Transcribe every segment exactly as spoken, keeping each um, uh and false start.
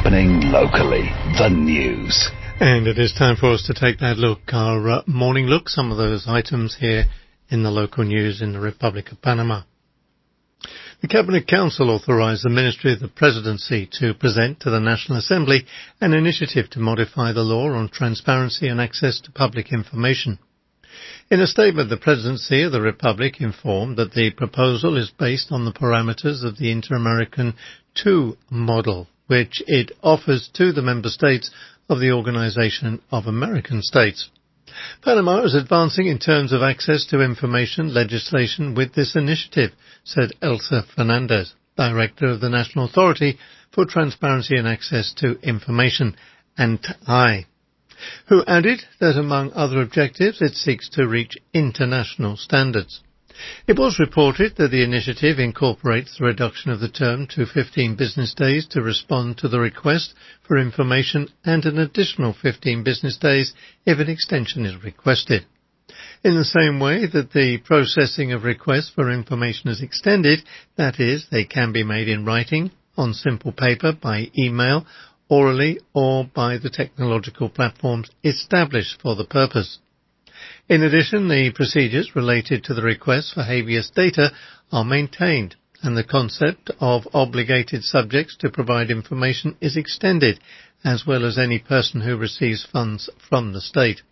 happening locally. The news. And it is time for us to take that look, our uh, morning look, some of those items here in the local news in the Republic of Panama. The Cabinet Council authorised the Ministry of the Presidency to present to the National Assembly an initiative to modify the law on transparency and access to public information. In a statement, the Presidency of the Republic informed that the proposal is based on the parameters of the Inter-American two model, which it offers to the member states of the Organization of American States. Panama is advancing in terms of access to information legislation with this initiative, said Elsa Fernandez, Director of the National Authority for Transparency and Access to Information, A N T I, who added that among other objectives it seeks to reach international standards. It was reported that the initiative incorporates the reduction of the term to fifteen business days to respond to the request for information and an additional fifteen business days if an extension is requested. In the same way that the processing of requests for information is extended, that is, they can be made in writing, on simple paper, by email, orally, or by the technological platforms established for the purpose. In addition, the procedures related to the request for habeas data are maintained, and the concept of obligated subjects to provide information is extended, as well as any person who receives funds from the state.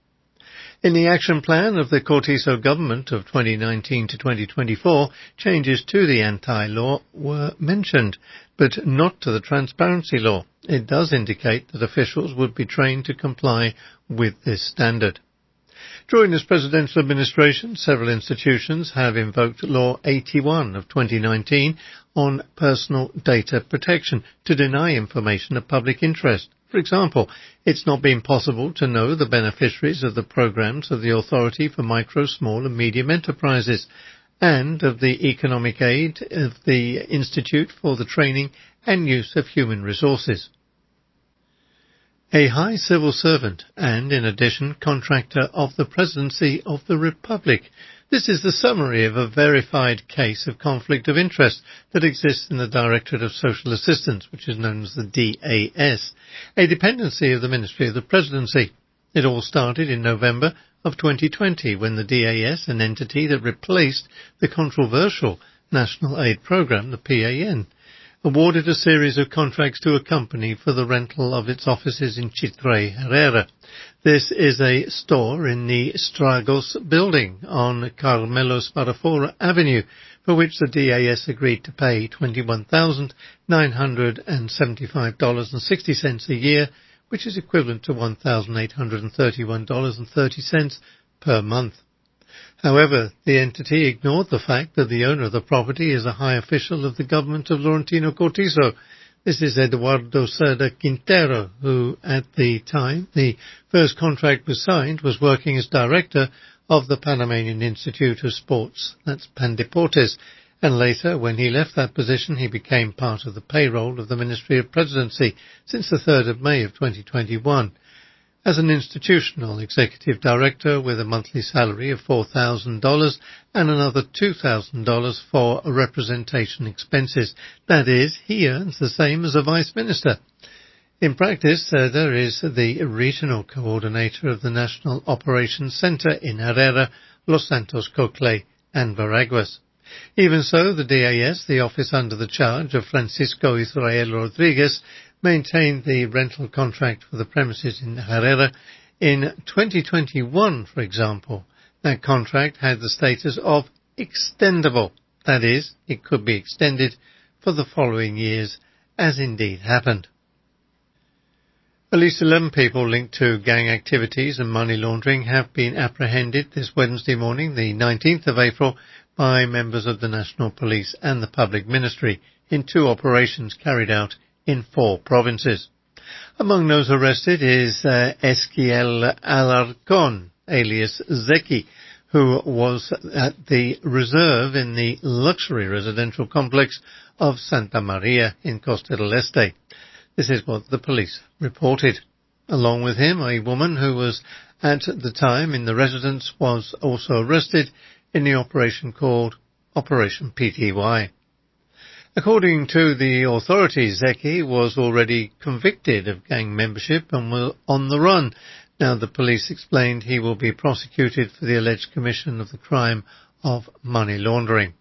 In the action plan of the Cortizo government of twenty nineteen to twenty twenty-four, changes to the anti-law were mentioned, but not to the transparency law. It does indicate that officials would be trained to comply with this standard. During this presidential administration, several institutions have invoked Law eighty-one of twenty nineteen on personal data protection to deny information of public interest. For example, it's not been possible to know the beneficiaries of the programs of the Authority for Micro, Small and Medium Enterprises and of the economic aid of the Institute for the Training and Use of Human Resources. A high civil servant and, in addition, contractor of the Presidency of the Republic. This is the summary of a verified case of conflict of interest that exists in the Directorate of Social Assistance, which is known as the D A S, a dependency of the Ministry of the Presidency. It all started in November of twenty twenty, when the D A S, an entity that replaced the controversial National Aid Programme, the P A N, awarded a series of contracts to a company for the rental of its offices in Chitre, Herrera. This is a store in the Stragos building on Carmelo Spadafora Avenue, for which the D A S agreed to pay twenty-one thousand nine hundred seventy-five dollars and sixty cents a year, which is equivalent to one thousand eight hundred thirty-one dollars and thirty cents per month. However, the entity ignored the fact that the owner of the property is a high official of the government of Laurentino Cortizo. This is Eduardo Cerda Quintero, who, at the time the first contract was signed, was working as director of the Panamanian Institute of Sports, that's Pandeportes, and later, when he left that position, he became part of the payroll of the Ministry of Presidency since the third of May of twenty twenty-one. As an institutional executive director with a monthly salary of four thousand dollars and another two thousand dollars for representation expenses. That is, he earns the same as a vice minister. In practice, uh, there is the regional coordinator of the National Operations Center in Herrera, Los Santos, Coclé and Veraguas. Even so, the D A S, the office under the charge of Francisco Israel Rodriguez, maintained the rental contract for the premises in Herrera. In twenty twenty-one, for example, that contract had the status of extendable. That is, it could be extended for the following years, as indeed happened. At least eleven people linked to gang activities and money laundering have been apprehended this Wednesday morning, the nineteenth of April, by members of the National Police and the Public Ministry in two operations carried out in four provinces. Among those arrested is uh, Esquiel Alarcon, alias Zeki, who was at the reserve in the luxury residential complex of Santa Maria in Costa del Este. This is what the police reported. Along with him, a woman who was at the time in the residence was also arrested in the operation called Operation P T Y. According to the authorities, Zeki was already convicted of gang membership and was on the run. Now, the police explained he will be prosecuted for the alleged commission of the crime of money laundering.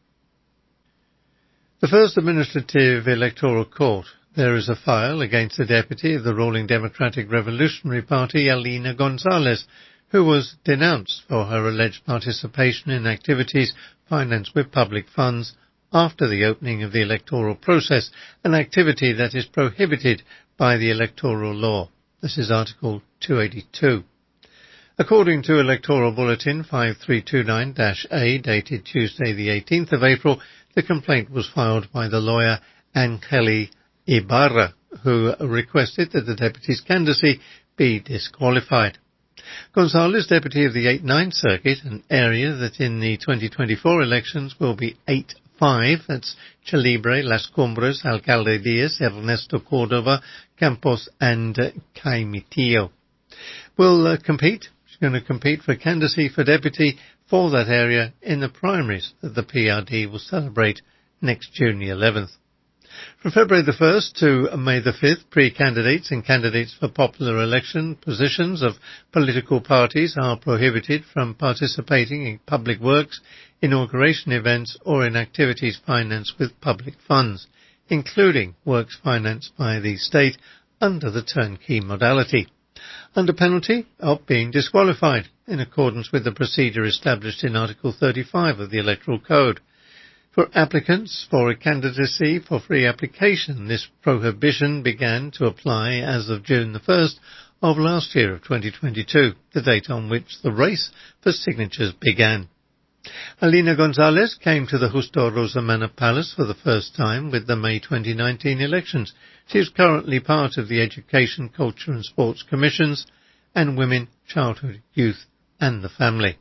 The First Administrative Electoral Court. There is a file against the deputy of the ruling Democratic Revolutionary Party, Alina Gonzalez, who was denounced for her alleged participation in activities financed with public funds after the opening of the electoral process, an activity that is prohibited by the electoral law. This is Article two eighty-two. According to Electoral Bulletin five three two nine A, dated Tuesday the eighteenth of April, the complaint was filed by the lawyer Angeli Ibarra, who requested that the deputy's candidacy be disqualified. Gonzalez, deputy of the eight nine Circuit, an area that in the twenty twenty-four elections will be eight five, that's Chilibre, Las Cumbres, Alcalde Diaz, Ernesto Cordova, Campos and uh, Caimitillo. Will uh, compete. She's going to compete for candidacy for deputy for that area in the primaries that the P R D will celebrate next June the eleventh. From February the first to May the fifth, pre-candidates and candidates for popular election positions of political parties are prohibited from participating in public works, inauguration events or in activities financed with public funds, including works financed by the state under the turnkey modality, under penalty of being disqualified in accordance with the procedure established in Article thirty-five of the Electoral Code. For applicants for a candidacy for free application, this prohibition began to apply as of June the first of last year of twenty twenty-two, the date on which the race for signatures began. Alina Gonzalez came to the Justo Rosamana Palace for the first time with the May twenty nineteen elections. She is currently part of the Education, Culture and Sports Commissions and Women, Childhood, Youth and the Family.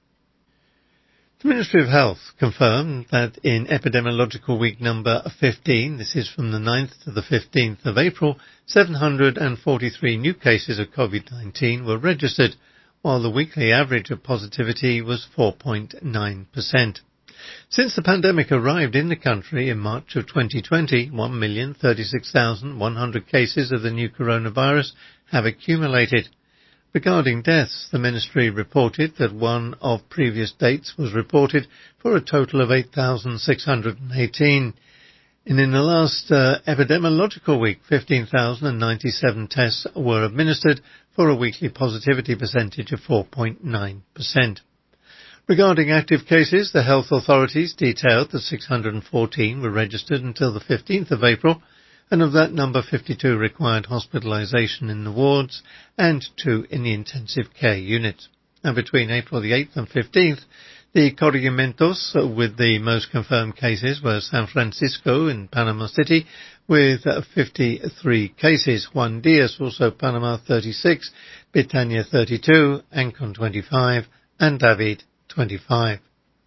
The Ministry of Health confirmed that in epidemiological week number fifteen, this is from the ninth to the fifteenth of April, seven hundred forty-three new cases of COVID nineteen were registered, while the weekly average of positivity was four point nine percent. Since the pandemic arrived in the country in March of twenty twenty, one million thirty-six thousand one hundred cases of the new coronavirus have accumulated. Regarding deaths, the Ministry reported that one of previous dates was reported for a total of eight thousand six hundred eighteen. And in the last uh, epidemiological week, fifteen thousand ninety-seven tests were administered for a weekly positivity percentage of four point nine percent. Regarding active cases, the health authorities detailed that six hundred fourteen were registered until the fifteenth of April, and of that number, fifty-two required hospitalisation in the wards and two in the intensive care unit. And between April the eighth and fifteenth, the corregimientos with the most confirmed cases were San Francisco in Panama City with fifty-three cases, Juan Diaz, also Panama, thirty-six, Betania, thirty-two, Ancon, twenty-five, and David, twenty-five.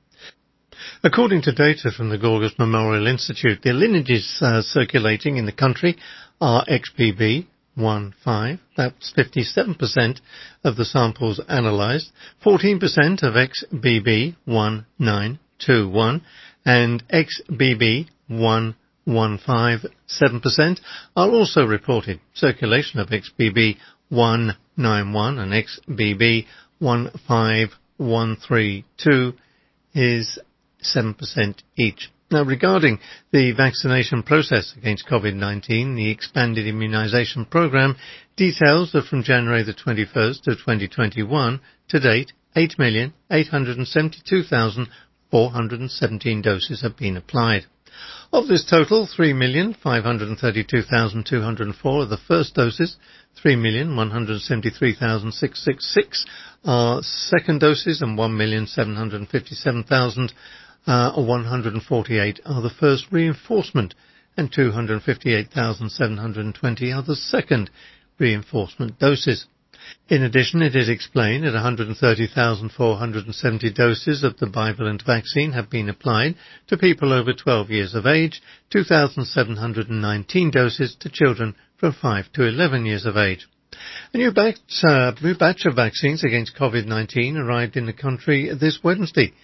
According to data from the Gorgas Memorial Institute, the lineages uh, circulating in the country are X B B one five, that's fifty-seven percent of the samples analysed, fourteen percent of X B B one nine two one, and X B B one one five, seven percent are also reported. Circulation of X B B one nine one and X B B one five one three two is seven percent each. Now, regarding the vaccination process against COVID nineteen, the expanded immunisation programme details that from January the twenty-first of twenty twenty-one to date, eight million eight hundred seventy-two thousand four hundred seventeen doses have been applied. Of this total, three million five hundred thirty-two thousand two hundred four are the first doses, three million one hundred seventy-three thousand six hundred sixty-six are second doses, and one million seven hundred fifty-seven thousand one hundred forty-eight are the first reinforcement, and two hundred fifty-eight thousand seven hundred twenty are the second reinforcement doses. In addition, it is explained that one hundred thirty thousand four hundred seventy doses of the bivalent vaccine have been applied to people over twelve years of age, two thousand seven hundred nineteen doses to children from five to eleven years of age. A new batch, uh, new batch of vaccines against COVID nineteen arrived in the country this Wednesday,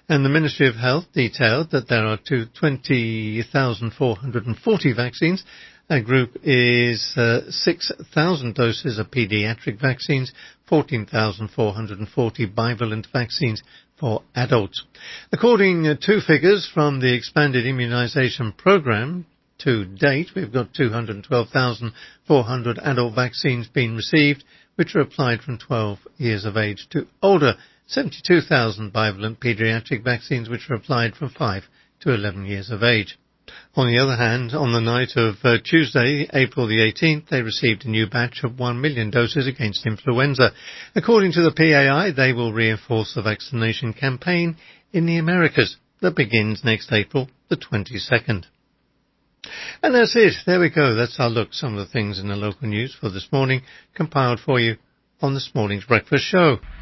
And the Ministry of Health detailed that there are twenty thousand four hundred forty vaccines. That group is uh, six thousand doses of pediatric vaccines, fourteen thousand four hundred forty bivalent vaccines for adults. According to figures from the expanded immunisation programme, to date we've got two hundred twelve thousand four hundred adult vaccines being received, which are applied from twelve years of age to older, seventy-two thousand bivalent paediatric vaccines which are applied from five to eleven years of age. On the other hand, on the night of uh, Tuesday, April the eighteenth, they received a new batch of one million doses against influenza. According to the P A I, they will reinforce the vaccination campaign in the Americas that begins next April the twenty-second. And that's it. There we go. That's our look. Some of the things in the local news for this morning, compiled for you on this morning's breakfast show.